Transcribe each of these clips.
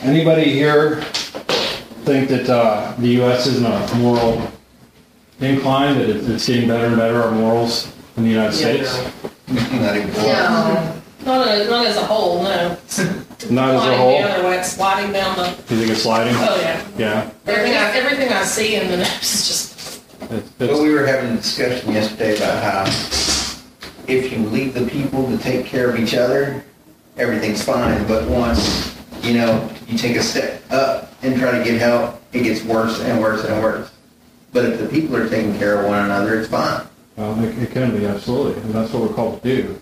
Anybody here think that the U.S. is in a moral incline, that it's getting better and better, our morals in the United States? Not even close. No, not as a whole, no. Not as a whole? The other way, it's sliding down the... You think it's sliding? Oh, yeah. Yeah. Everything I see in the news is just... But we were having a discussion yesterday about how if you leave the people to take care of each other, everything's fine. But once, you take a step up and try to get help, it gets worse and worse and worse. But if the people are taking care of one another, it's fine. Well, it can be, absolutely. And that's what we're called to do.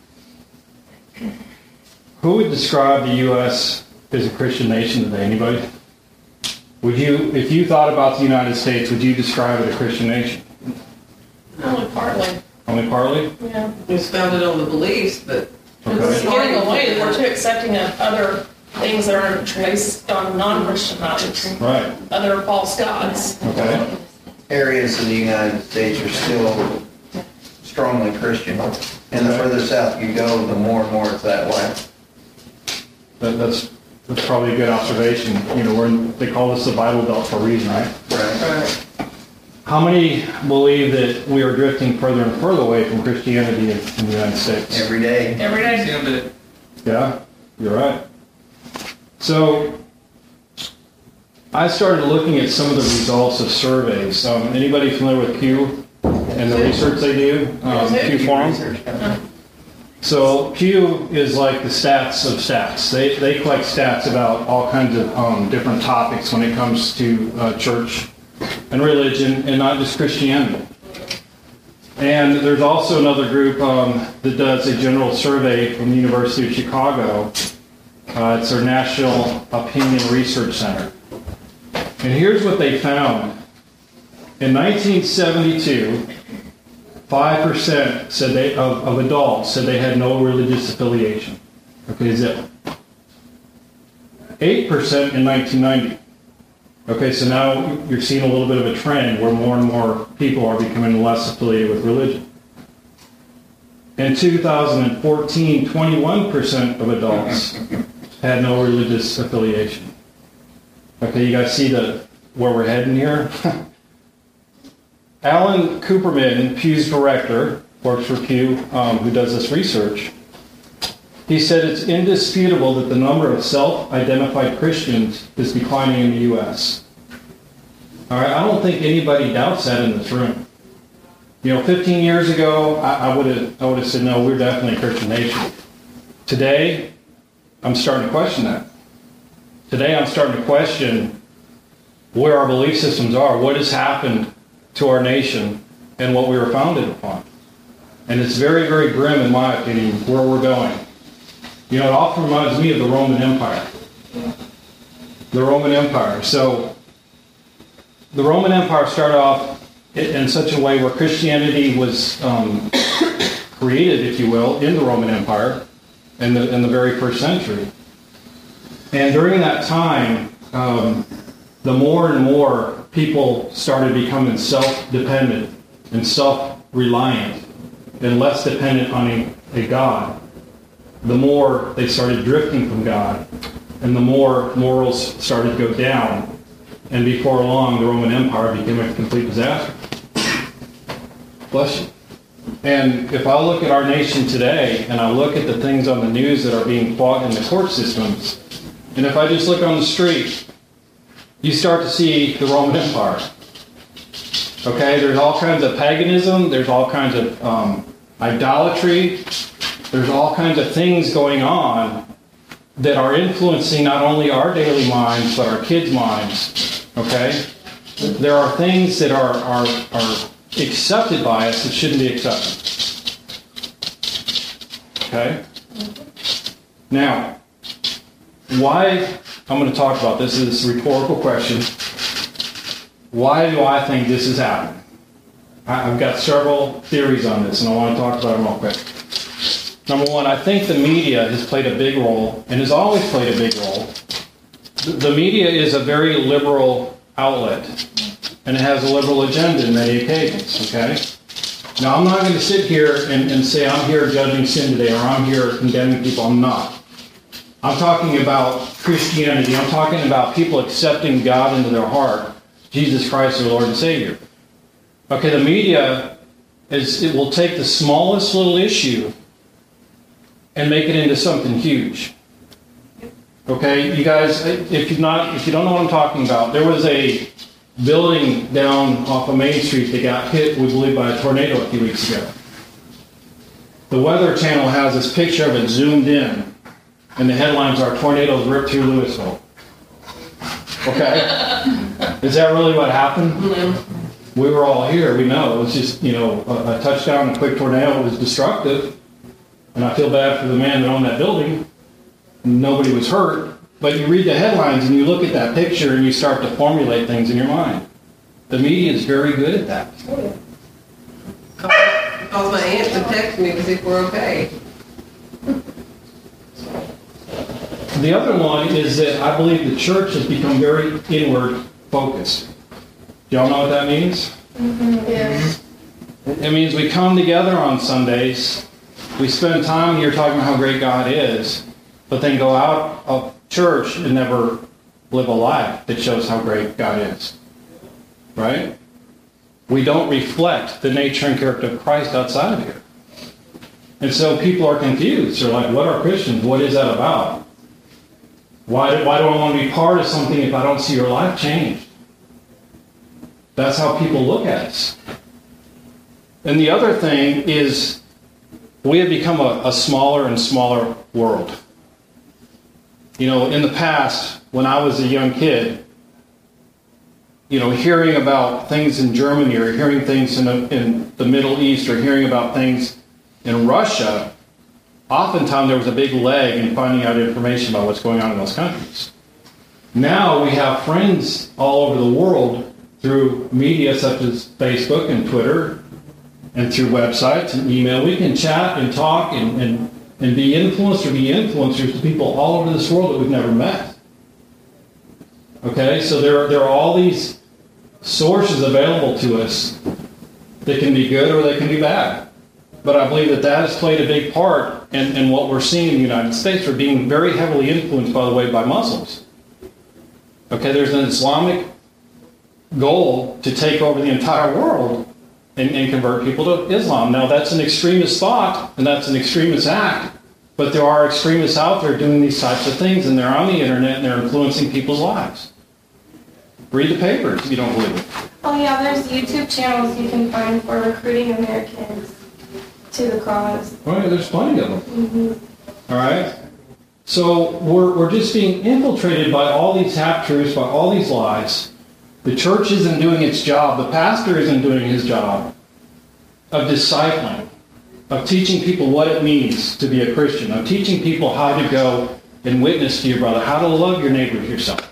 Who would describe the U.S. as a Christian nation today? Anybody? Would you, if you thought about the United States, would you describe it a Christian nation? Only partly. Only partly? Yeah. It's founded on the beliefs, but It's Okay. getting away. We're too accepting of other things that are based on non-Christian values. Right. Other false gods. Okay. Areas of the United States are still strongly Christian. And the further south you go, the more and more it's that way. That's probably a good observation. They call this the Bible Belt for a reason, right? Right. How many believe that we are drifting further and further away from Christianity in the United States? Every day. Every day. Yeah, you're right. So, I started looking at some of the results of surveys. Anybody familiar with Pew and the research they do? Pew Forum? So Pew is like the stats of stats. They collect stats about all kinds of different topics when it comes to church and religion, and not just Christianity. And there's also another group that does a general survey from the University of Chicago. It's their National Opinion Research Center. And here's what they found. In 1972, 5% said of adults said they had no religious affiliation. Okay, zip. 8% in 1990. Okay, so now you're seeing a little bit of a trend where more and more people are becoming less affiliated with religion. In 2014, 21% of adults had no religious affiliation. Okay, you guys see where we're heading here? Alan Cooperman, Pew's director, works for Pew, who does this research. He said it's indisputable that the number of self-identified Christians is declining in the U.S. All right, I don't think anybody doubts that in this room. 15 years ago, I would have said, no, we're definitely a Christian nation. Today, I'm starting to question that. Today, I'm starting to question where our belief systems are, what has happened to our nation, and what we were founded upon. And it's very, very grim, in my opinion, where we're going. It often reminds me of the Roman Empire. The Roman Empire. So, the Roman Empire started off in such a way where Christianity was created, if you will, in the Roman Empire in the very first century. And during that time, the more and more people started becoming self-dependent and self-reliant and less dependent on a God, the more they started drifting from God, and the more morals started to go down. And before long, the Roman Empire became a complete disaster. Bless you. And if I look at our nation today, and I look at the things on the news that are being fought in the court systems, and if I just look on the street, you start to see the Roman Empire. Okay, there's all kinds of paganism, there's all kinds of idolatry, there's all kinds of things going on that are influencing not only our daily minds, but our kids' minds. Okay? There are things that are accepted by us that shouldn't be accepted. Okay? Now, why, I'm going to talk about this, this is a rhetorical question. Why do I think this is happening? I've got several theories on this, and I want to talk about them real quick. Number one, I think the media has played a big role, and has always played a big role. The media is a very liberal outlet, and it has a liberal agenda in many occasions, okay? Now, I'm not going to sit here and say I'm here judging sin today, or I'm here condemning people. I'm not. I'm talking about Christianity. I'm talking about people accepting God into their heart, Jesus Christ, their Lord and Savior. Okay, the media it will take the smallest little issue and make it into something huge. Okay, you guys, if you don't know what I'm talking about, there was a building down off of Main Street that got hit, we believe, by a tornado a few weeks ago. The Weather Channel has this picture of it zoomed in, and the headlines are "Tornadoes ripped through Louisville." Okay, is that really what happened? We were all here. We know it was just a touchdown, a quick tornado. It was destructive, and I feel bad for the man that owned that building. Nobody was hurt, but you read the headlines and you look at that picture and you start to formulate things in your mind. The media is very good at that. Call my aunt to text me to see if we're okay. The other one is that I believe the church has become very inward focused. Do y'all know what that means? Yeah. It means we come together on Sundays, we spend time here talking about how great God is, but then go out of church and never live a life that shows how great God is. Right? We don't reflect the nature and character of Christ outside of here. And so people are confused. They're like, what are Christians? What is that about? Why do I want to be part of something if I don't see your life changed? That's how people look at us. And the other thing is we have become a smaller and smaller world. In the past, when I was a young kid, hearing about things in Germany or hearing things in the Middle East or hearing about things in Russia, oftentimes there was a big lag in finding out information about what's going on in those countries. Now we have friends all over the world through media such as Facebook and Twitter and through websites and email. We can chat and talk and be influenced or be influencers to people all over this world that we've never met. Okay, so there are all these sources available to us that can be good or they can be bad. But I believe that has played a big part in what we're seeing in the United States. We're being very heavily influenced, by the way, by Muslims. Okay, there's an Islamic goal to take over the entire world and convert people to Islam. Now, that's an extremist thought, and that's an extremist act. But there are extremists out there doing these types of things, and they're on the internet, and they're influencing people's lives. Read the papers if you don't believe it. Oh yeah, there's YouTube channels you can find for recruiting Americans to the cause. Oh yeah, there's plenty of them. Mm-hmm. All right? So we're just being infiltrated by all these half-truths, by all these lies. The church isn't doing its job. The pastor isn't doing his job of discipling, of teaching people what it means to be a Christian, of teaching people how to go and witness to your brother, how to love your neighbor as yourself.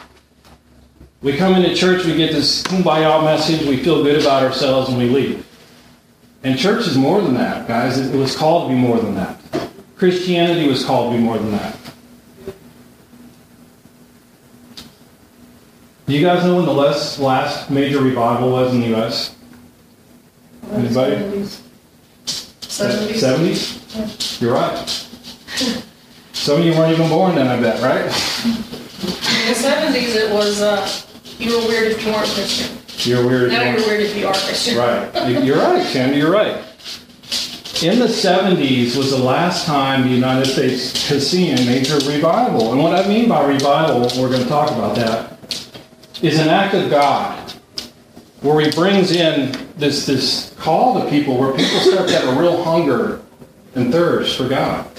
We come into church, we get this kumbaya message, we feel good about ourselves, and we leave. And church is more than that, guys. It was called to be more than that. Christianity was called to be more than that. Do you guys know when the last major revival was in the U.S.? Anybody? 70s? You're right. Some of you weren't even born then, I bet, right? In the 70s, it was, you were weird if you weren't Christian. You're weird. Now you're weird if you are Christian. Right. You're right, Sandy, you're right. In the 70s was the last time the United States has seen a major revival. And what I mean by revival, we're going to talk about that, is an act of God where he brings in this call to people where people start to have a real hunger and thirst for God.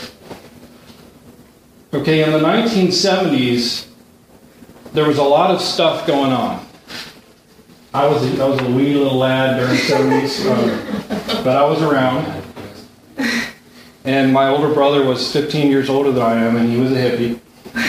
Okay, in the 1970s, there was a lot of stuff going on. I was a wee little lad during the 70s, but I was around. And my older brother was 15 years older than I am, and he was a hippie.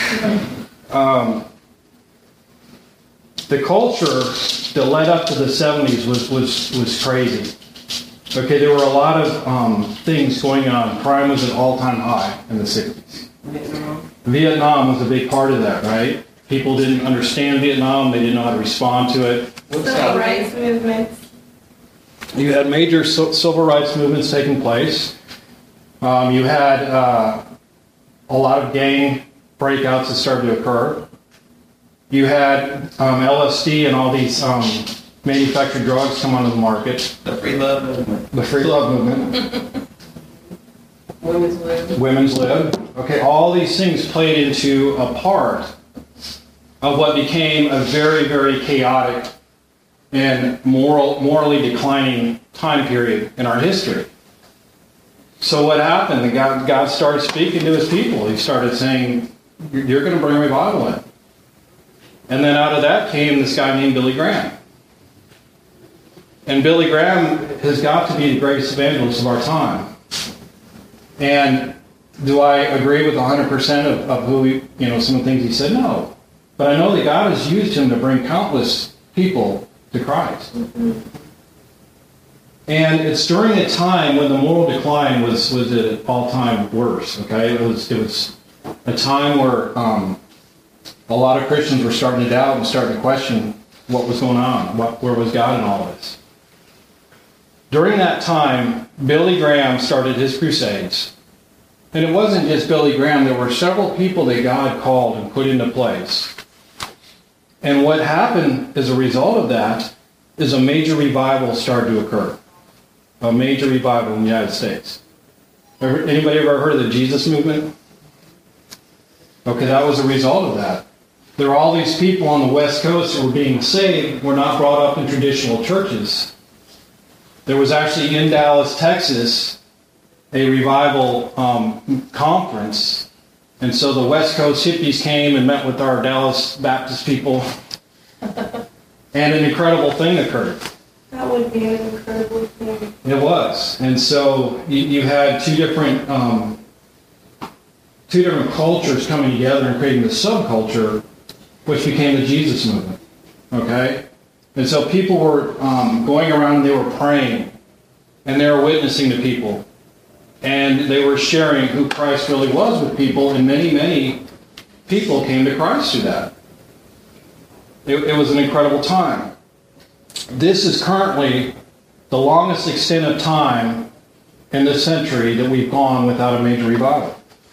The culture that led up to the 70s was crazy. Okay, there were a lot of things going on. Crime was at all-time high in the 60s. Vietnam was a big part of that, right? People didn't understand Vietnam. They didn't know how to respond to it. Civil rights movements. You had major civil rights movements taking place. You had a lot of gang breakouts that started to occur. You had LSD and all these manufactured drugs come onto the market. The free love movement. The free love movement. Women's lib. Women's lib. Okay, all these things played into a part of what became a very, very chaotic and morally declining time period in our history. So what happened? God started speaking to his people. He started saying, you're going to bring revival in. And then out of that came this guy named Billy Graham. And Billy Graham has got to be the greatest evangelist of our time. And do I agree with 100% of who some of the things he said? No. But I know that God has used him to bring countless people to Christ. Mm-hmm. And it's during a time when the moral decline was at all-time worst. Okay, it was a time where a lot of Christians were starting to doubt and starting to question what was going on, where was God in all of this. During that time, Billy Graham started his crusades. And it wasn't just Billy Graham. There were several people that God called and put into place. And what happened as a result of that is a major revival started to occur. A major revival in the United States. Anybody ever heard of the Jesus movement? Okay, that was a result of that. There were all these people on the West Coast that were being saved, were not brought up in traditional churches. There was actually in Dallas, Texas, a revival conference. And so the West Coast hippies came and met with our Dallas Baptist people. And an incredible thing occurred. That would be an incredible thing. It was. And so you had two different cultures coming together and creating the subculture, which became the Jesus movement. Okay? And so people were going around and they were praying. And they were witnessing to people. And they were sharing who Christ really was with people. And many, many people came to Christ through that. It was an incredible time. This is currently the longest extent of time in this century that we've gone without a major revival.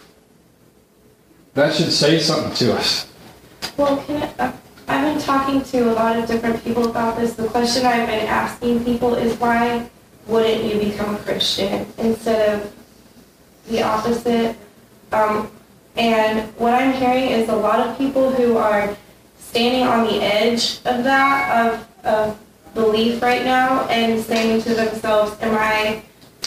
That should say something to us. Well, I've been talking to a lot of different people about this. The question I've been asking people is, why wouldn't you become a Christian instead of the opposite? And what I'm hearing is a lot of people who are standing on the edge of that, of belief right now, and saying to themselves, am I,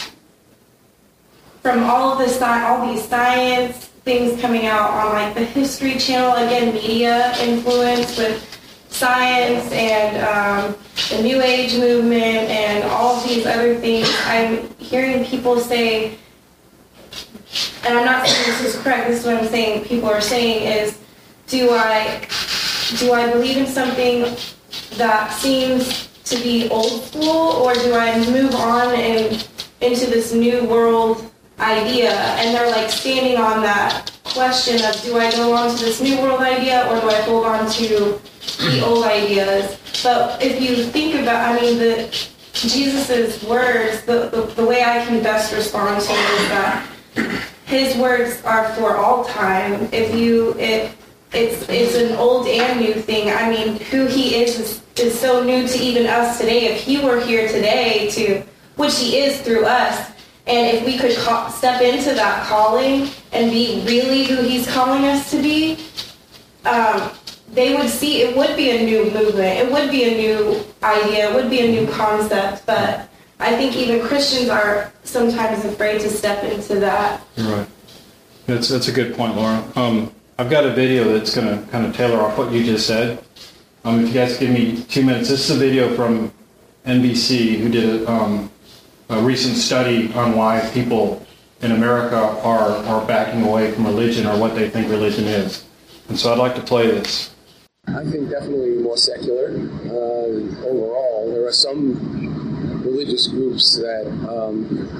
from all these science things coming out on like the History Channel, again, media influence with science and the New Age movement and all of these other things, I'm hearing people say, and I'm not saying this is correct, this is what I'm saying, people are saying is, do I believe in something that seems to be old school, or do I move on and into this new world idea? And they're like standing on that question of, do I go on to this new world idea, or do I hold on to the old ideas? But if you think about, Jesus' words, the way I can best respond to it is that his words are for all time. It's an old and new thing. I mean, who he is so new to even us today. If he were here today, which he is through us, and if we could step into that calling and be really who he's calling us to be, they would see it would be a new movement. It would be a new idea. It would be a new concept. But I think even Christians are sometimes afraid to step into that. Right. That's a good point, Laura. I've got a video that's going to kind of tailor off what you just said. If you guys give me 2 minutes, this is a video from NBC who did a recent study on why people in America are backing away from religion, or what they think religion is. And so I'd like to play this. I think definitely more secular. Overall, there are some religious groups that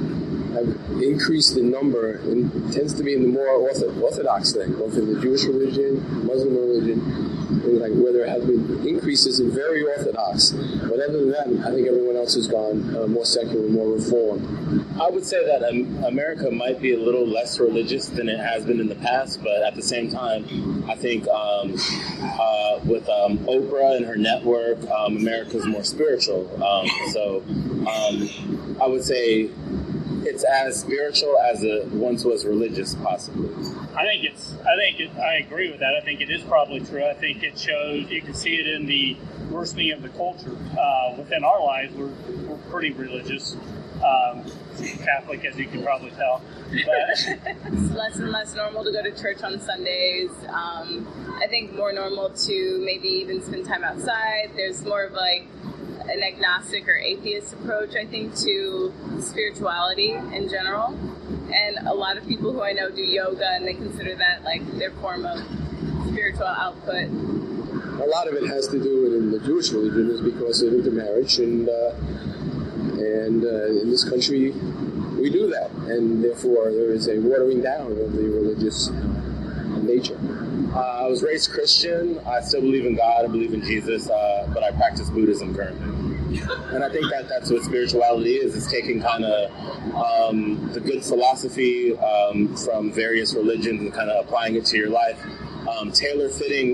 have increased in number and tends to be in the more orthodox thing, both in the Jewish religion, Muslim religion, and like where there have been increases in very orthodox. But other than that, I think everyone else has gone more secular, more reform. I would say that America might be a little less religious than it has been in the past, but at the same time, I think with Oprah and her network, America's more spiritual. So I would say it's as spiritual as it once was religious, possibly. I agree with that. I think it is probably true. I think it shows, you can see it in the worsening of the culture. Within our lives, we're pretty religious. Catholic, as you can probably tell. But it's less and less normal to go to church on Sundays. I think more normal to maybe even spend time outside. There's more of like an agnostic or atheist approach, I think, to spirituality in general. And a lot of people who I know do yoga, and they consider that like their form of spiritual output. A lot of it has to do with in the Jewish religion is because of intermarriage, and in this country we do that, and therefore there is a watering down of the religious nature. I was raised Christian. I still believe in God. I believe in Jesus, but I practice Buddhism currently. And I think that's what spirituality is. It's taking kind of the good philosophy from various religions and kind of applying it to your life, tailor-fitting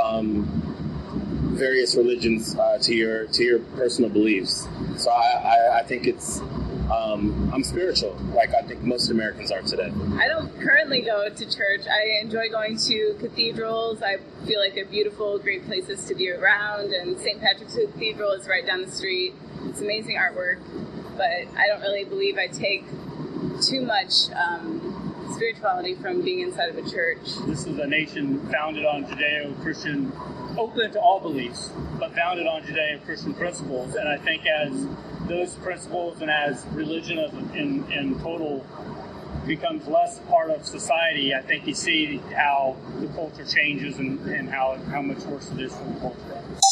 various religions to your personal beliefs. So I think it's I'm spiritual, like I think most Americans are today. I don't currently go to church. I enjoy going to cathedrals. I feel like they're beautiful, great places to be around, and St. Patrick's Cathedral is right down the street. It's amazing artwork, but I don't really believe I take too much spirituality from being inside of a church. this is a nation founded on Judeo-Christian, open to all beliefs, but founded on Judeo-Christian principles. And I think as those principles and as religion in total becomes less part of society, I think you see how the culture changes and how much worse it is for the culture.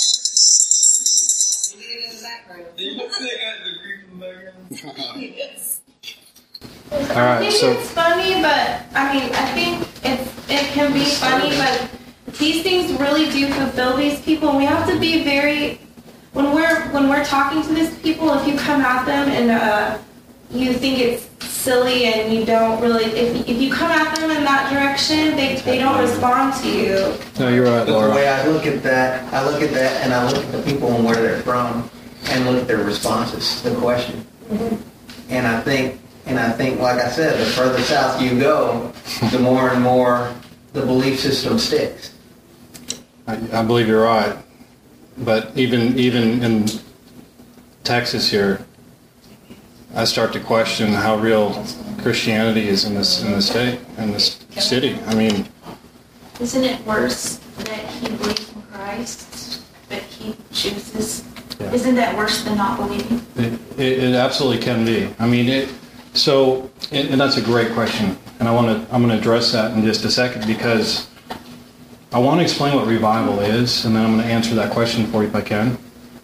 All right, I think it's funny, but I think it can be funny, but these things really do fulfill these people, and we have to be very when we're talking to these people. If you come at them and you think it's silly and you don't really, if you come at them in that direction, they don't respond to you. No, you're right, Laura. The way I look at that, and I look at the people and where they're from, and look at their responses to the question. Mm-hmm. And I think, like I said, the further south you go, the more and more the belief system sticks. I believe you're right, but even in Texas here, I start to question how real Christianity is in this state, in this city. I mean, isn't it worse that he believes in Christ, but he chooses? Yeah. Isn't that worse than not believing? It absolutely can be. I mean, and that's a great question, and I'm going to address that in just a second, because I want to explain what revival is, and then I'm going to answer that question for you if I can.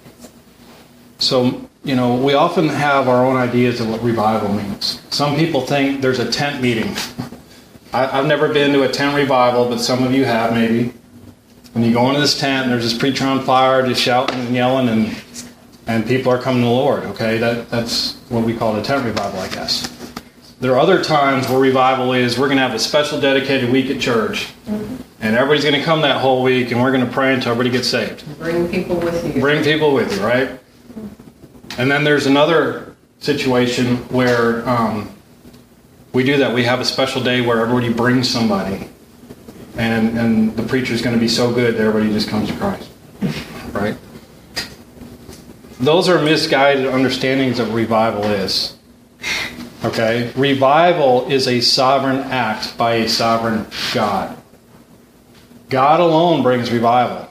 So, we often have our own ideas of what revival means. Some people think there's a tent meeting. I've never been to a tent revival, but some of you have maybe. And you go into this tent, and there's this preacher on fire just shouting and yelling, and people are coming to the Lord, okay? That's what we call a tent revival, I guess. There are other times where revival is, we're going to have a special dedicated week at church, and everybody's going to come that whole week, and we're going to pray until everybody gets saved. Bring people with you. Bring people with you, right? And then there's another situation where we do that. We have a special day where everybody brings somebody, and the preacher's going to be so good that everybody just comes to Christ, right? Those are misguided understandings of what revival is. Okay? Revival is a sovereign act by a sovereign God. God alone brings revival.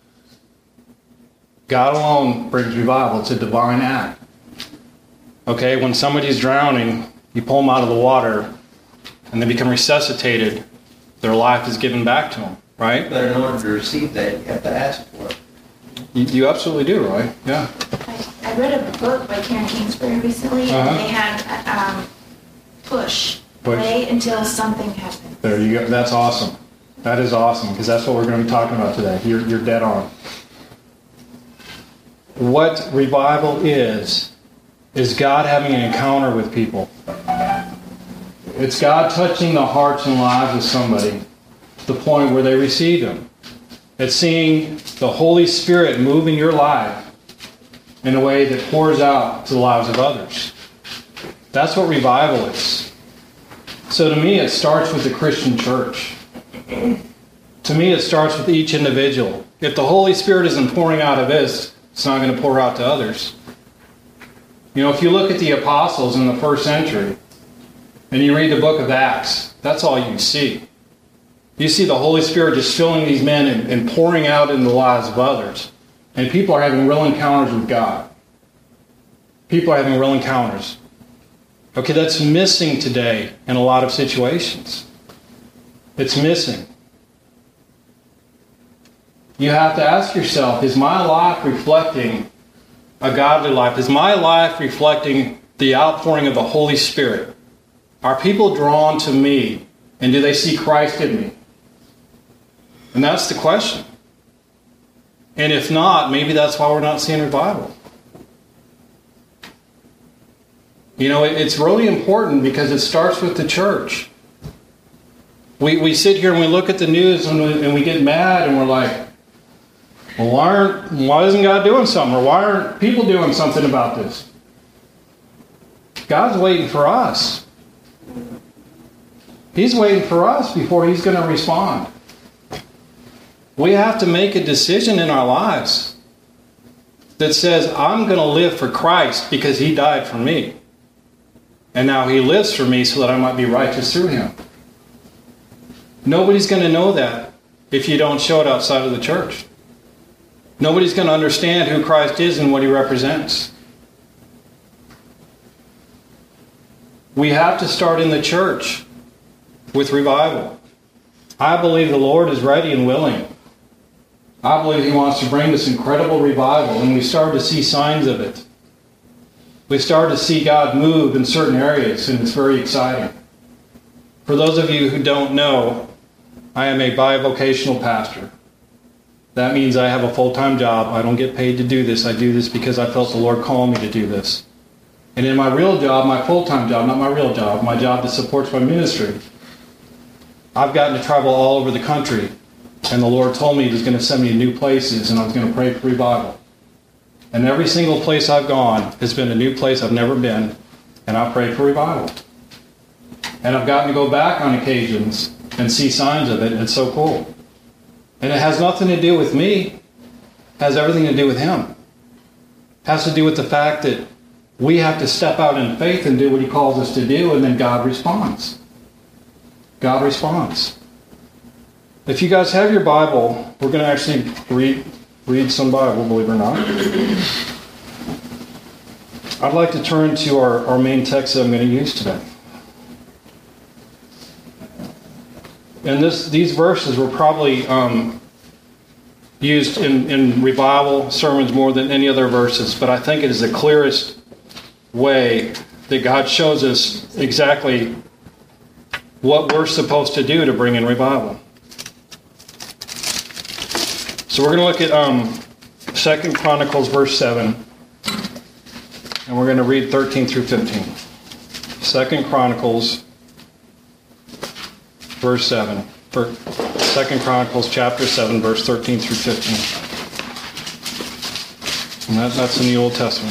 God alone brings revival. It's a divine act. Okay? When somebody's drowning, you pull them out of the water, and they become resuscitated. Their life is given back to them, right? But in order to receive that, you have to ask for it. You absolutely do, right? Yeah. I read a book by Karen Kingsbury recently, and they had push. Push. Wait until something happens. There you go. That's awesome. That is awesome, because that's what we're going to be talking about today. You're dead on. What revival is God having an encounter with people. It's God touching the hearts and lives of somebody to the point where they receive Him. It's seeing the Holy Spirit move in your life in a way that pours out to the lives of others. That's what revival is. So to me, it starts with the Christian church. To me, it starts with each individual. If the Holy Spirit isn't pouring out of this, it's not going to pour out to others. You know, if you look at the apostles in the first century, and you read the book of Acts, that's all you see. You see the Holy Spirit just filling these men and pouring out in the lives of others. And people are having real encounters with God. People are having real encounters. Okay, that's missing today in a lot of situations. It's missing. You have to ask yourself, is my life reflecting a godly life? Is my life reflecting the outpouring of the Holy Spirit? Are people drawn to me? And do they see Christ in me? And that's the question. And if not, maybe that's why we're not seeing revival. You know, it's really important because it starts with the church. We sit here and we look at the news and we get mad and we're like, well, why isn't God doing something? Or why aren't people doing something about this? God's waiting for us. He's waiting for us before He's going to respond. We have to make a decision in our lives that says, I'm going to live for Christ because He died for me. And now He lives for me so that I might be righteous through Him. Nobody's going to know that if you don't show it outside of the church. Nobody's going to understand who Christ is and what He represents. We have to start in the church with revival. I believe the Lord is ready and willing. I believe He wants to bring this incredible revival, and we start to see signs of it. We start to see God move in certain areas, and it's very exciting. For those of you who don't know, I am a bivocational pastor. That means I have a full-time job. I don't get paid to do this. I do this because I felt the Lord called me to do this. And in my real job, my full-time job, not my real job, my job that supports my ministry, I've gotten to travel all over the country. And the Lord told me He was going to send me to new places and I was going to pray for revival. And every single place I've gone has been a new place I've never been. And I prayed for revival. And I've gotten to go back on occasions and see signs of it. And it's so cool. And it has nothing to do with me. It has everything to do with Him. It has to do with the fact that we have to step out in faith and do what He calls us to do, and then God responds. God responds. If you guys have your Bible, we're going to actually read some Bible, believe it or not. I'd like to turn to our main text that I'm going to use today. And these verses were probably used in revival sermons more than any other verses, but I think it is the clearest way that God shows us exactly what we're supposed to do to bring in revival. So we're going to look at 2 Chronicles verse 7, and we're going to read 13 through 15. 2 Chronicles verse 7. 2 Chronicles chapter 7, verse 13 through 15. And that's in the Old Testament.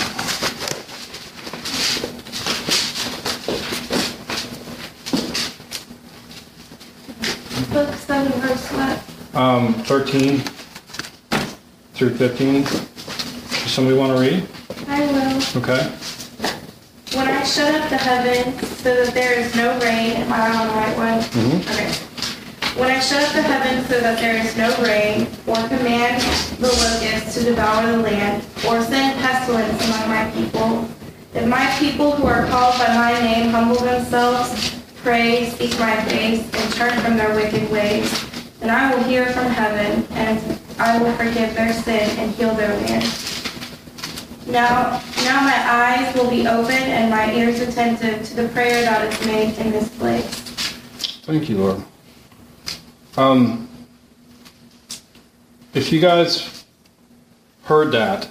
Book 7, verse what? 13 through 15. Does somebody want to read? I will. Okay. When I shut up the heavens so that there is no rain, am I on the right one? Mm-hmm. Okay. When I shut up the heavens so that there is no rain, or command the locusts to devour the land, or send pestilence among my people, if my people who are called by my name humble themselves, pray, seek my face, and turn from their wicked ways, then I will hear from heaven, and I will forgive their sin and heal their land. Now my eyes will be open and my ears attentive to the prayer that is made in this place. Thank you, Lord. If you guys heard that,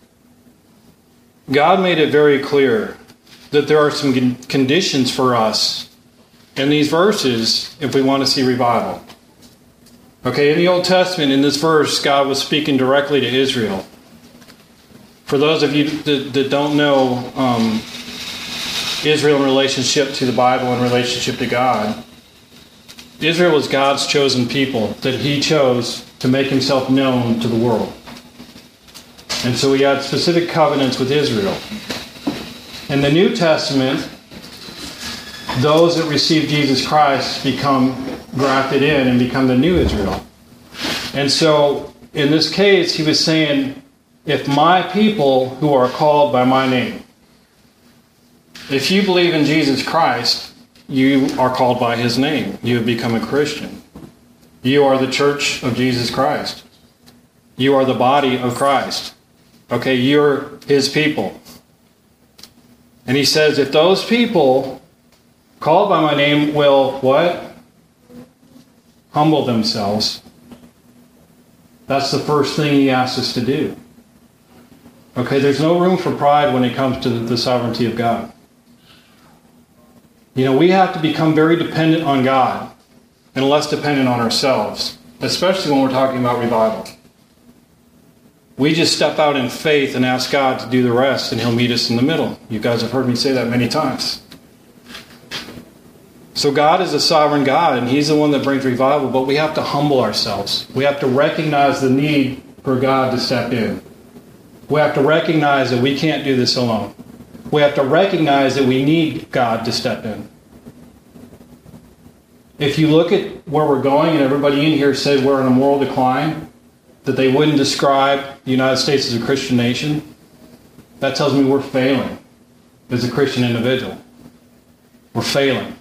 God made it very clear that there are some conditions for us in these verses if we want to see revival. Okay, in the Old Testament, in this verse, God was speaking directly to Israel. For those of you that don't know Israel in relationship to the Bible and relationship to God, Israel was God's chosen people that he chose to make himself known to the world. And so he had specific covenants with Israel. In the New Testament, those that receive Jesus Christ become grafted in and become the new Israel. And so in this case, he was saying, if my people who are called by my name, if you believe in Jesus Christ, you are called by his name. You have become a Christian. You are the church of Jesus Christ. You are the body of Christ. Okay, you're his people. And he says, if those people called by my name will, what? Humble themselves. That's the first thing he asks us to do. Okay, there's no room for pride when it comes to the sovereignty of God. You know, we have to become very dependent on God and less dependent on ourselves, especially when we're talking about revival. We just step out in faith and ask God to do the rest, and he'll meet us in the middle. You guys have heard me say that many times. So God is a sovereign God, and he's the one that brings revival, but we have to humble ourselves. We have to recognize the need for God to step in. We have to recognize that we can't do this alone. We have to recognize that we need God to step in. If you look at where we're going, and everybody in here said we're in a moral decline, that they wouldn't describe the United States as a Christian nation, that tells me we're failing as a Christian individual. We're failing.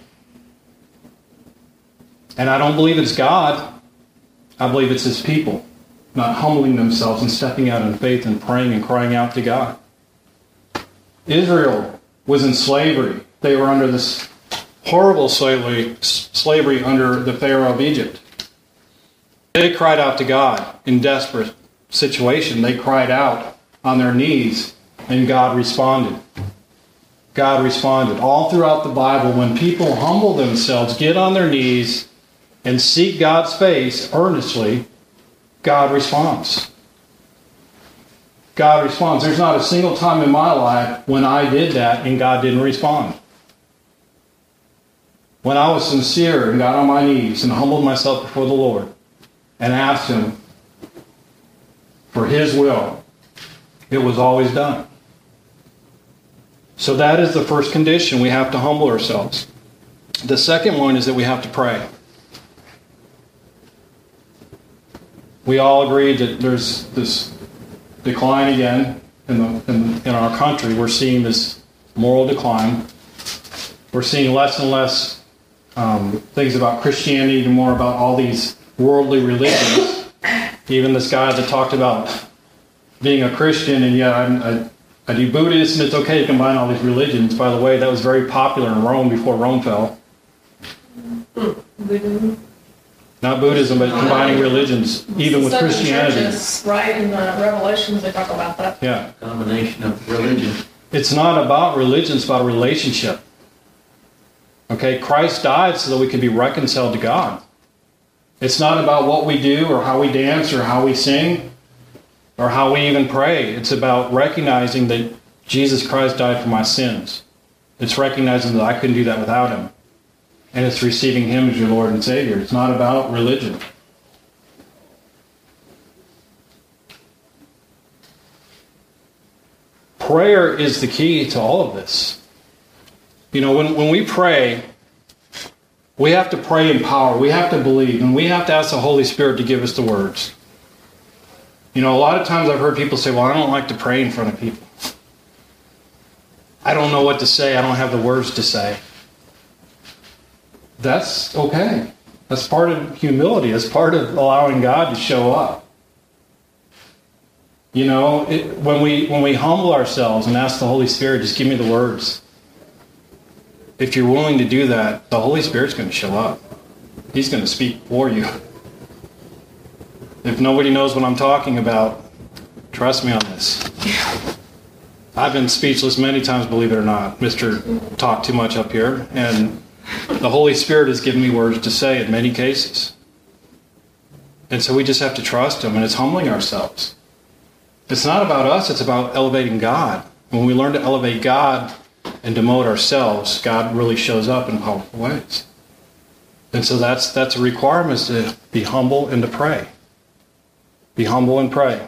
And I don't believe it's God. I believe it's his people not humbling themselves and stepping out in faith and praying and crying out to God. Israel was in slavery. They were under this horrible slavery under the Pharaoh of Egypt. They cried out to God in desperate situation. They cried out on their knees, and God responded. God responded. All throughout the Bible, when people humble themselves, get on their knees, and seek God's face earnestly, God responds. God responds. There's not a single time in my life when I did that and God didn't respond. When I was sincere and got on my knees and humbled myself before the Lord and asked him for his will, it was always done. So that is the first condition. We have to humble ourselves. The second one is that we have to pray. We all agree that there's this decline again in our country. We're seeing this moral decline. We're seeing less and less things about Christianity and more about all these worldly religions. Even this guy that talked about being a Christian, and yet I do Buddhist, and it's okay to combine all these religions. By the way, that was very popular in Rome before Rome fell. Buddhism. Not Buddhism, but combining religions, even with Christianity. Churches, right? In the Revelations, they talk about that. Yeah. Combination of religion. It's not about religion, it's about a relationship. Okay, Christ died so that we could be reconciled to God. It's not about what we do or how we dance or how we sing or how we even pray. It's about recognizing that Jesus Christ died for my sins. It's recognizing that I couldn't do that without him. And it's receiving him as your Lord and Savior. It's not about religion. Prayer is the key to all of this. You know, when we pray, we have to pray in power. We have to believe. And we have to ask the Holy Spirit to give us the words. You know, a lot of times I've heard people say, well, I don't like to pray in front of people. I don't know what to say. I don't have the words to say. That's okay. That's part of humility. That's part of allowing God to show up. You know, when we humble ourselves and ask the Holy Spirit, just give me the words. If you're willing to do that, the Holy Spirit's going to show up. He's going to speak for you. If nobody knows what I'm talking about, trust me on this. I've been speechless many times, believe it or not. Mr. Talk too much up here. And the Holy Spirit has given me words to say in many cases. And so we just have to trust Him, and it's humbling ourselves. It's not about us, it's about elevating God. When we learn to elevate God and demote ourselves, God really shows up in powerful ways. And so that's a requirement, is to be humble and to pray. Be humble and pray.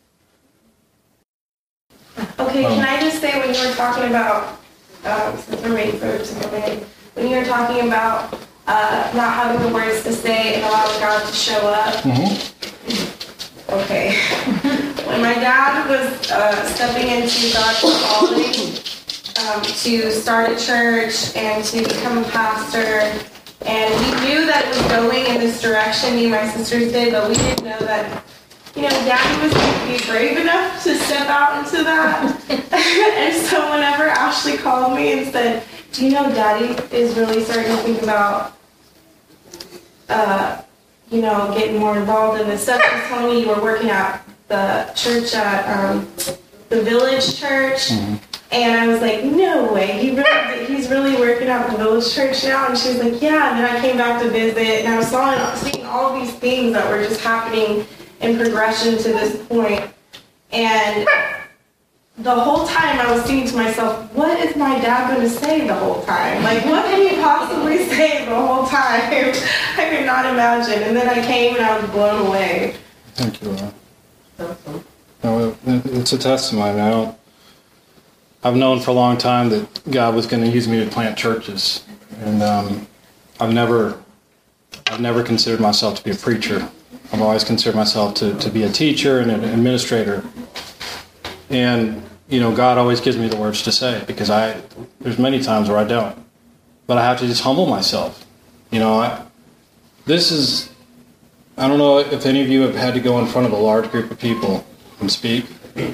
Okay, can I just say, when you were talking about, since we're waiting for them to come in, when you were talking about not having the words to say and allowing God to show up. Mm-hmm. Okay. When my dad was stepping into God's calling to start a church and to become a pastor, and we knew that it was going in this direction, me and my sisters did, but we didn't know that, Daddy was going to be brave enough to step out into that. And so whenever Ashley called me and said, do you know Daddy is really starting to think about, getting more involved in this stuff. She told me you were working at the church at the Village Church. Mm-hmm. And I was like, no way, he's really working at the Village Church now? And she was like, yeah. And then I came back to visit, and I was seeing all these things that were just happening in progression to this point. And the whole time I was thinking to myself, what is my dad going to say the whole time? Like, what can he possibly say the whole time? I could not imagine. And then I came and I was blown away. Thank you, Laura. No, it's a testimony. I've known for a long time that God was going to use me to plant churches. And I've never considered myself to be a preacher. I've always considered myself to be a teacher and an administrator. And, God always gives me the words to say, because there's many times where I don't. But I have to just humble myself. I don't know if any of you have had to go in front of a large group of people and speak.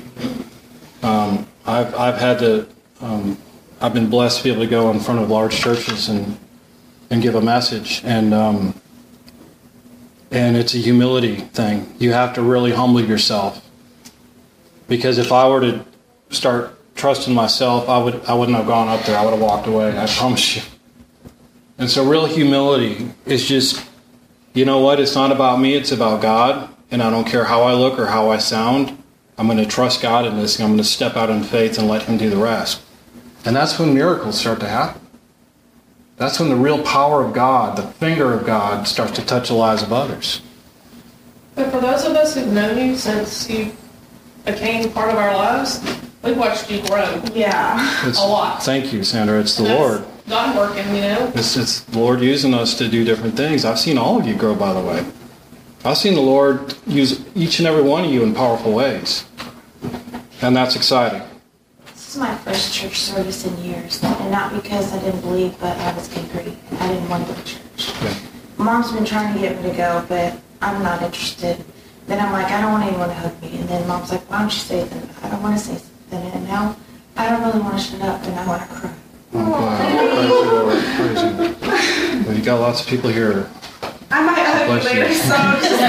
I've been blessed to be able to go in front of large churches and give a message. And it's a humility thing. You have to really humble yourself. Because if I were to start trusting myself, I wouldn't have gone up there. I would have walked away, I promise you. And so real humility is just, you know what? It's not about me, it's about God. And I don't care how I look or how I sound. I'm going to trust God in this, and I'm going to step out in faith and let Him do the rest. And that's when miracles start to happen. That's when the real power of God, the finger of God, starts to touch the lives of others. But for those of us who've known you since you became part of our lives, we've watched you grow. Yeah. A lot. Thank you, Sandra. It's the Lord. God working, It's the Lord using us to do different things. I've seen all of you grow, by the way. I've seen the Lord use each and every one of you in powerful ways. And that's exciting. This is my first church service in years. And not because I didn't believe, but I was angry. I didn't want to go to church. Yeah. Mom's been trying to get me to go, but I'm not interested. Then I'm like, I don't want anyone to hug me. And then Mom's like, why don't you say something? I don't want to say something. And now I don't really want to shut up, and I want to cry. I'm glad. Praise the Lord. Praise Him. Well, you got lots of people here. I might hug you later, so just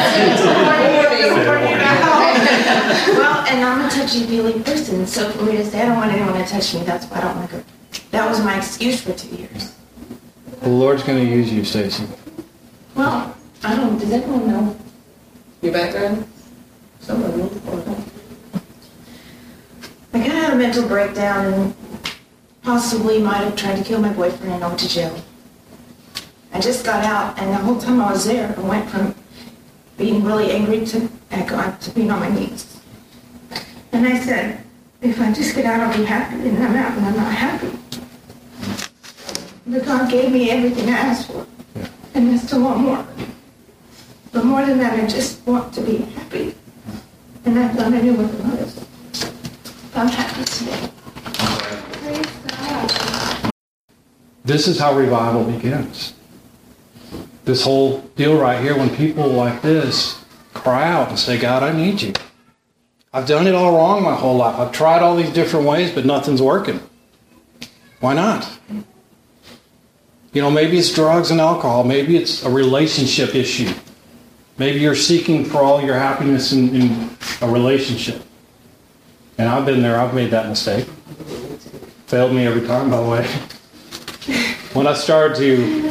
Well, and I'm a touchy-feely person, so for me to say I don't want anyone to touch me, that's why I don't want to go. That was my excuse for 2 years. The Lord's going to use you, Stacy. Well, I don't. Does everyone know Your background? Someone knows. I kind of had a mental breakdown and possibly might have tried to kill my boyfriend and I went to jail. I just got out, and the whole time I was there, I went from being really angry to being on my knees. And I said, if I just get out, I'll be happy, and I'm out, and I'm not happy. But God gave me everything I asked for, and I still want more. But more than that, I just want to be happy. And I thought I knew what it was. I'm happy today. Praise God. This is how revival begins. This whole deal right here, when people like this cry out and say, God, I need you. I've done it all wrong my whole life. I've tried all these different ways, but nothing's working. Why not? You know, maybe it's drugs and alcohol. Maybe it's a relationship issue. Maybe you're seeking for all your happiness in a relationship. And I've been there. I've made that mistake. Failed me every time, by the way. When I started to...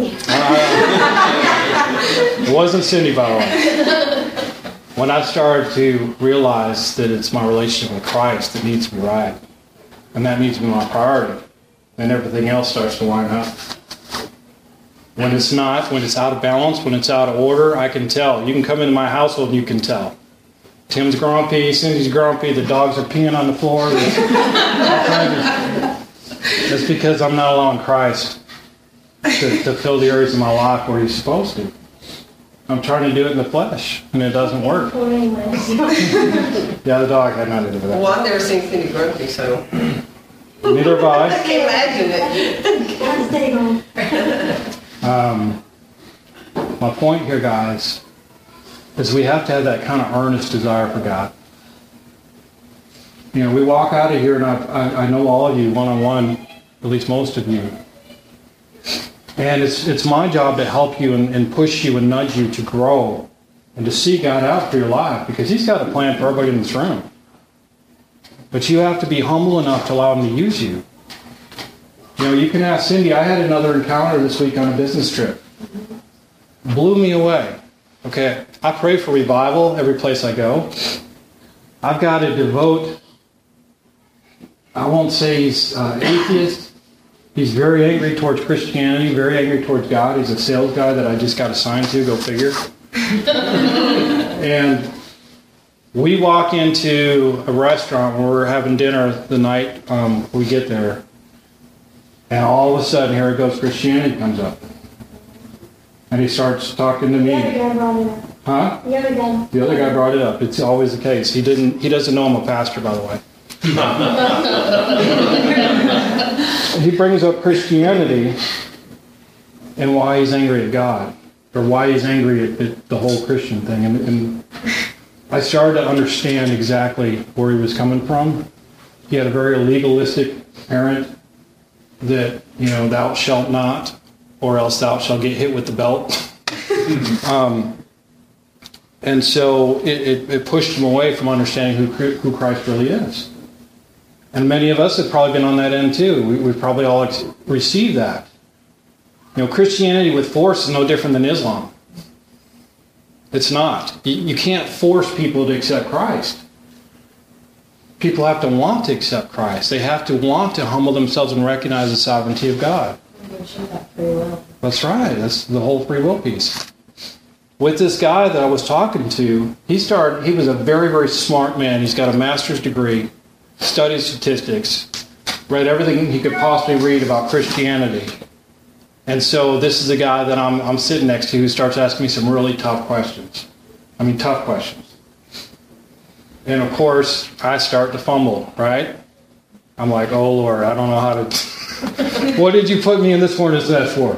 it wasn't Cindy, by the way. When I started to realize that it's my relationship with Christ that needs to be right, and that needs to be my priority, then everything else starts to line up. When it's not, when it's out of balance, when it's out of order, I can tell. You can come into my household and you can tell. Tim's grumpy, Cindy's grumpy, the dogs are peeing on the floor. That's because I'm not allowing Christ to fill the areas of my life where He's supposed to. I'm trying to do it in the flesh, and it doesn't work. Yeah, the dog had nothing to do with that. Well, I've never seen Cindy grumpy, so... Neither have I. I can't imagine it. My point here, guys, is we have to have that kind of earnest desire for God. You know, we walk out of here, and I know all of you one-on-one, at least most of you. And it's my job to help you and push you and nudge you to grow and to see God out for your life, because He's got a plan for everybody in this room. But you have to be humble enough to allow Him to use you. You know, you can ask Cindy. I had another encounter this week on a business trip. Blew me away. Okay, I pray for revival every place I go. I've got to devote, I won't say he's atheist. He's very angry towards Christianity, very angry towards God. He's a sales guy that I just got assigned to, go figure. And we walk into a restaurant where we're having dinner the night we get there. And all of a sudden, here it goes, Christianity comes up. And he starts talking to me. The other guy brought it up. Huh? The other guy. The other guy brought it up. It's always the case. He doesn't know I'm a pastor, by the way. He brings up Christianity and why he's angry at God, or why he's angry at the whole Christian thing. And I started to understand exactly where he was coming from. He had a very legalistic parent that, you know, thou shalt not, or else thou shalt get hit with the belt. And so it pushed him away from understanding who Christ really is. And many of us have probably been on that end too. We've probably all received that. You know, Christianity with force is no different than Islam. It's not. You can't force people to accept Christ. People have to want to accept Christ. They have to want to humble themselves and recognize the sovereignty of God. That's right. That's the whole free will piece. With this guy that I was talking to, he was a very, very smart man. He's got a master's degree, studied statistics, read everything he could possibly read about Christianity. And so this is a guy that I'm sitting next to who starts asking me some really tough questions. I mean, tough questions. And of course, I start to fumble, right? I'm like, oh Lord, I don't know how to... What did you put me in this hornet's nest for?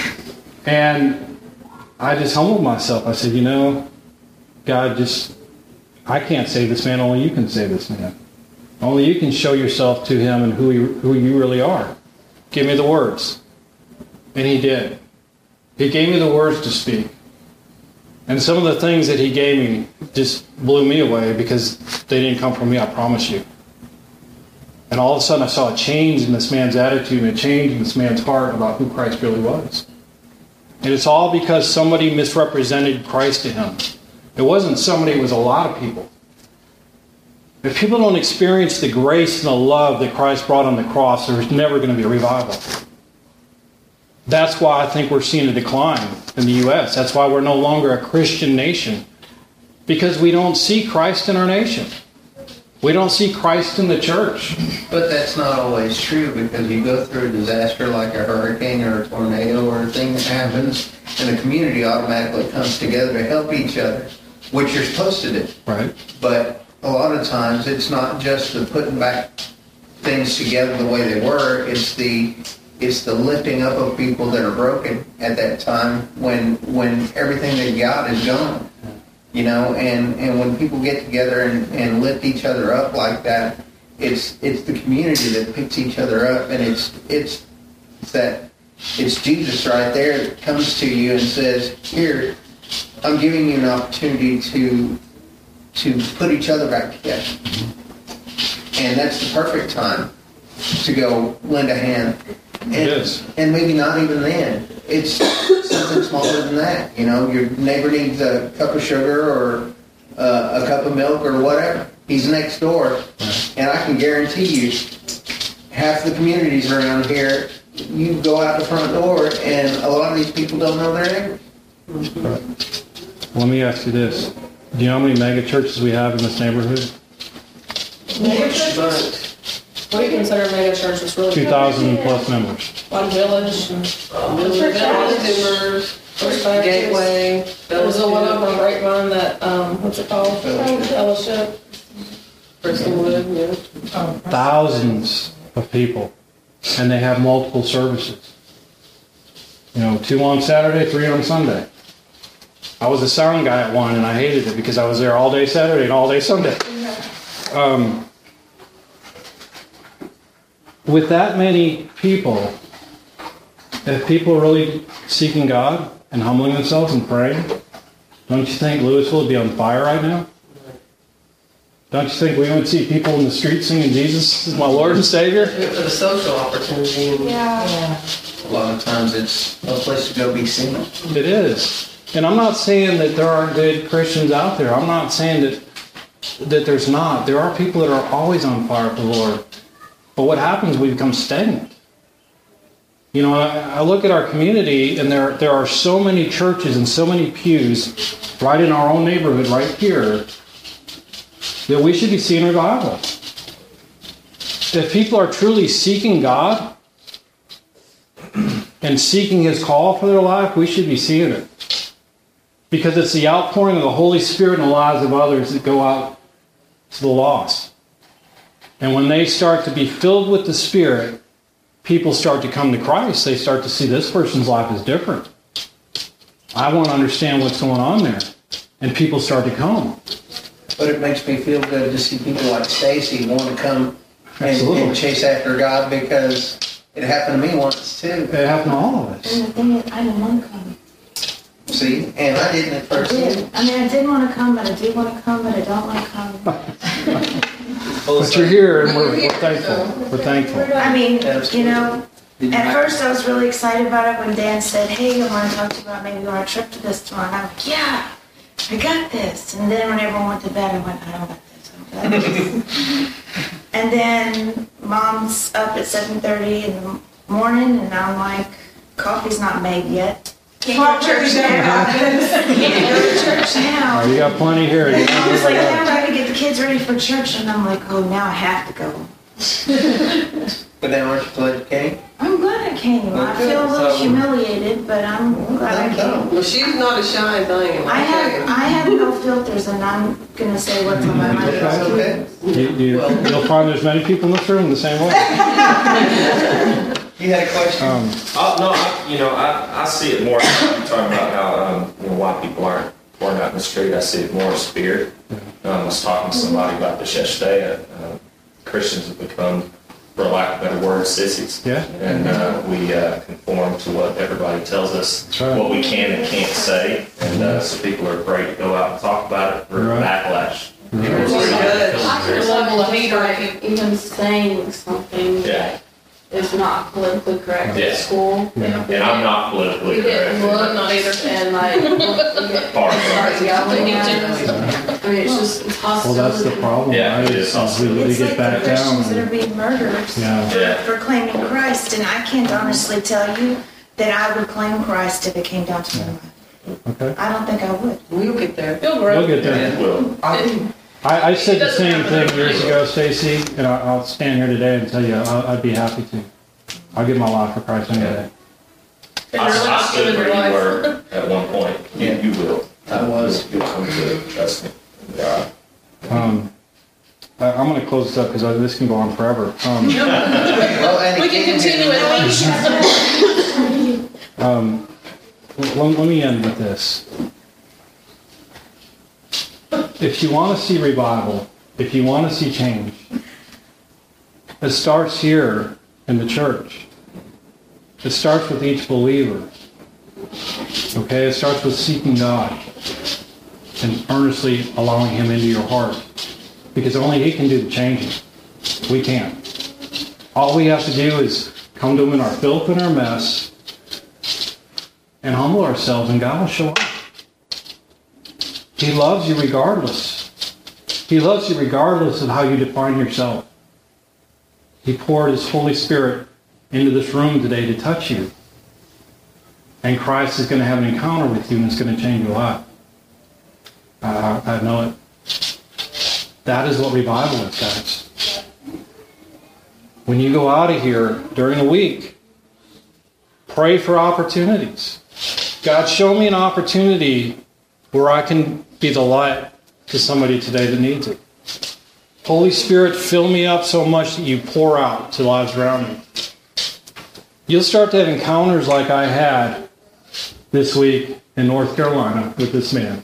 And I just humbled myself. I said, you know, God, I can't save this man, only you can save this man. Only you can show yourself to him and who you really are. Give me the words. And he did. He gave me the words to speak. And some of the things that he gave me just blew me away because they didn't come from me, I promise you. And all of a sudden I saw a change in this man's attitude and a change in this man's heart about who Christ really was. And it's all because somebody misrepresented Christ to him. It wasn't somebody, it was a lot of people. If people don't experience the grace and the love that Christ brought on the cross, there's never going to be a revival. That's why I think we're seeing a decline in the U.S. That's why we're no longer a Christian nation. Because we don't see Christ in our nation. We don't see Christ in the church. But that's not always true, because you go through a disaster like a hurricane or a tornado or a thing that happens, and the community automatically comes together to help each other, which you're supposed to do. Right. But a lot of times it's not just the putting back things together the way they were, it's the lifting up of people that are broken at that time when everything they got is gone. you know, and when people get together and lift each other up like that, it's the community that picks each other up, and it's Jesus right there that comes to you and says, here, I'm giving you an opportunity to put each other back together. And that's the perfect time to go lend a hand. And, It is. And maybe not even then. It's something smaller than that. You know, your neighbor needs a cup of sugar or a cup of milk or whatever. He's next door. And I can guarantee you, half the communities around here, you go out the front door and a lot of these people don't know their neighbors. Let me ask you this. Do you know how many mega churches we have in this neighborhood? Mega churches? What do you consider a mega church? It's really 2,000 plus members. Like Village, Timbers, First Baptist. Gateway. There was the one over on Grapevine that, what's it called? Fellowship. Prestonwood, yeah. Thousands of people. And they have multiple services. You know, 2 on Saturday, 3 on Sunday. I was a sound guy at one, and I hated it because I was there all day Saturday and all day Sunday. With that many people, if people are really seeking God and humbling themselves and praying, don't you think Louisville would be on fire right now? Don't you think we would see people in the street singing Jesus is my Lord and Savior? For the social opportunity. Yeah. A lot of times it's a place to go be seen. It is. And I'm not saying that there aren't good Christians out there. I'm not saying that there's not. There are people that are always on fire for the Lord. But what happens, we become stagnant. You know, I look at our community, and there are so many churches and so many pews right in our own neighborhood, right here, that we should be seeing revival. If people are truly seeking God and seeking His call for their life, we should be seeing it. Because it's the outpouring of the Holy Spirit in the lives of others that go out to the lost. And when they start to be filled with the Spirit, people start to come to Christ. They start to see this person's life is different. I want to understand what's going on there. And people start to come. But it makes me feel good to see people like Stacy want to come and chase after God, because it happened to me once too. It happened to all of us. And the thing is, I didn't want to come. See, and I didn't at I first. did. I mean, I did want to come, but I do want to come, but I don't want to come. But you're here, and we're thankful. We're thankful. I mean, you know, at first I was really excited about it when Dan said, hey, I want to talk to you about maybe going on a trip to this tomorrow. And I'm like, yeah, I got this. And then when everyone went to bed, I went, I don't got this. I don't got this. And then Mom's up at 7:30 in the morning, and I'm like, coffee's not made yet. Can't go to church now. Can't go to church now. Oh, you got plenty here. And Mom was like, I'm trying to get the kids ready for church. And I'm like, oh, now I have to go. But now aren't you glad you came? I'm glad I came. I feel a little humiliated, but I'm glad I came. Well, she's not a shy thing. I have no filters, and I'm gonna say what's on my mind. Okay. You'll find there's many people in this room the same way. You had a question? I see it more. You're talking about how why people aren't pouring out in the street. I see it more as spirit. I was talking to somebody about this yesterday. Christians have become, for lack of better word, sissies. Yeah. And we conform to what everybody tells us, right. what we can and can't say. And so people are afraid to go out and talk about it for backlash. There's a level of hater. Even saying something Yeah. is not politically correct Yeah. at school. Yeah. And I'm not politically We correct. didn't look, not either, and like, we get Part of it. start yelling at us. I mean, it's just, it's Well, hostility. that's the problem. Yeah, right? it is Is hostility. we It's get like the back down. Christians that are being murdered Yeah. for claiming Christ, and I can't honestly tell you that I would claim Christ if it came down to my life. Okay. I don't think I would. We'll get there. You'll grow. We'll get there. Well, I said the same thing years ago, Stacy, and I'll stand here today and tell you I'd be happy to. I'll give my life for Christ any day. I stood where you were at one point. Yeah. You will. I was. You'll come to it. Trust me. Yeah. I'm going to close this up because this can go on forever. Well, and We can continue it. Let me end with this. if you want to see revival, if you want to see change, it starts here in the church. It starts with each believer. Okay? It starts with seeking God and earnestly allowing Him into your heart. Because only He can do the changing. We can't. All we have to do is come to Him in our filth and our mess and humble ourselves, and God will show up. He loves you regardless. He loves you regardless of how you define yourself. He poured His Holy Spirit into this room today to touch you. And Christ is going to have an encounter with you, and it's going to change your life. I know it. That is what revival is, guys. When you go out of here during the week, pray for opportunities. God, show me an opportunity where I can be the light to somebody today that needs it. Holy Spirit, fill me up so much that you pour out to lives around me. You'll start to have encounters like I had this week in North Carolina with this man.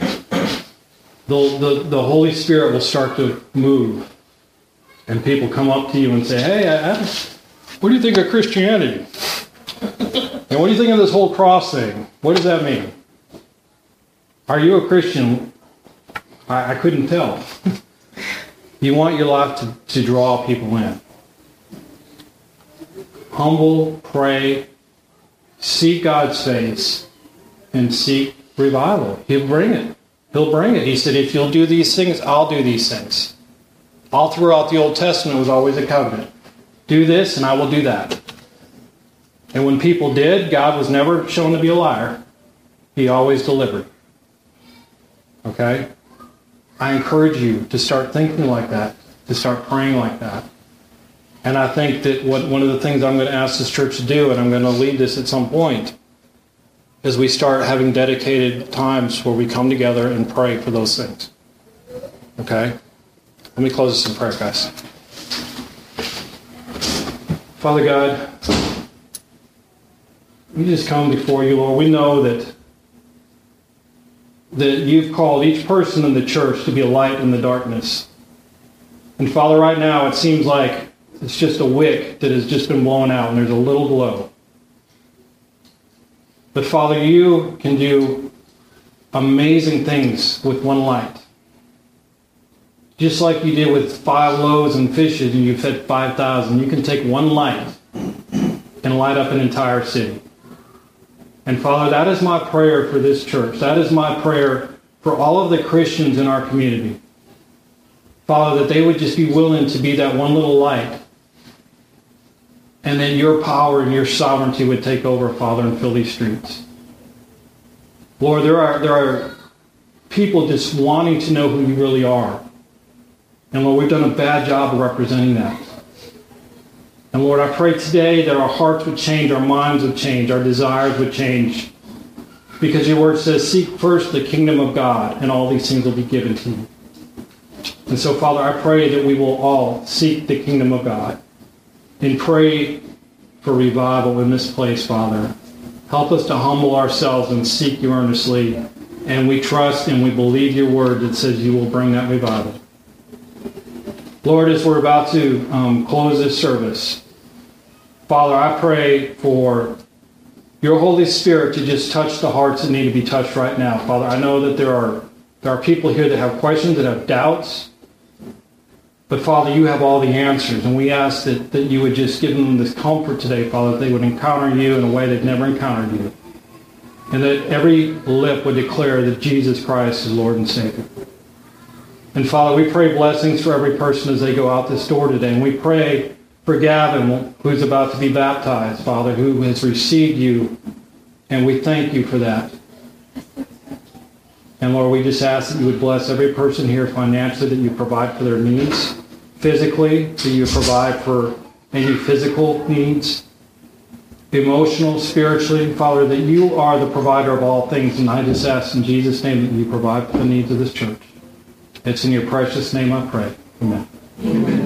The Holy Spirit will start to move. And people come up to you and say, hey, what do you think of Christianity? And what do you think of this whole cross thing? What does that mean? Are you a Christian? I couldn't tell. You want your life to draw people in. Humble, pray, seek God's face, and seek revival. He'll bring it. He'll bring it. He said, if you'll do these things, I'll do these things. All throughout the Old Testament was always a covenant. Do this and I will do that. And when people did, God was never shown to be a liar. He always delivered. Okay? I encourage you to start thinking like that, to start praying like that. And I think that one of the things I'm going to ask this church to do, and I'm going to lead this at some point, is we start having dedicated times where we come together and pray for those things. Okay? Let me close this in prayer, guys. Father God, we just come before you, Lord. We know that you've called each person in the church to be a light in the darkness. And Father, right now it seems like it's just a wick that has just been blown out and there's a little glow. But Father, you can do amazing things with one light. Just like you did with 5 loaves and fishes and you fed 5,000, you can take one light and light up an entire city. And Father, that is my prayer for this church. That is my prayer for all of the Christians in our community. Father, that they would just be willing to be that one little light. And that your power and your sovereignty would take over, Father, and fill these streets. Lord, there are people just wanting to know who you really are. And Lord, we've done a bad job of representing that. And Lord, I pray today that our hearts would change, our minds would change, our desires would change. Because your word says, seek first the kingdom of God, and all these things will be given to you. And so, Father, I pray that we will all seek the kingdom of God and pray for revival in this place, Father. Help us to humble ourselves and seek you earnestly. And we trust and we believe your word that says you will bring that revival. Lord, as we're about to close this service, Father, I pray for your Holy Spirit to just touch the hearts that need to be touched right now. Father, I know that there are people here that have questions, that have doubts. But Father, you have all the answers. And we ask that you would just give them this comfort today, Father, that they would encounter you in a way they've never encountered you. And that every lip would declare that Jesus Christ is Lord and Savior. And Father, we pray blessings for every person as they go out this door today. And we pray for Gavin, who's about to be baptized, Father, who has received you. And we thank you for that. And Lord, we just ask that you would bless every person here financially, that you provide for their needs. Physically, that you provide for any physical needs. Emotional, spiritually, Father, that you are the provider of all things. And I just ask in Jesus' name that you provide for the needs of this church. It's in your precious name I pray. Amen. Amen.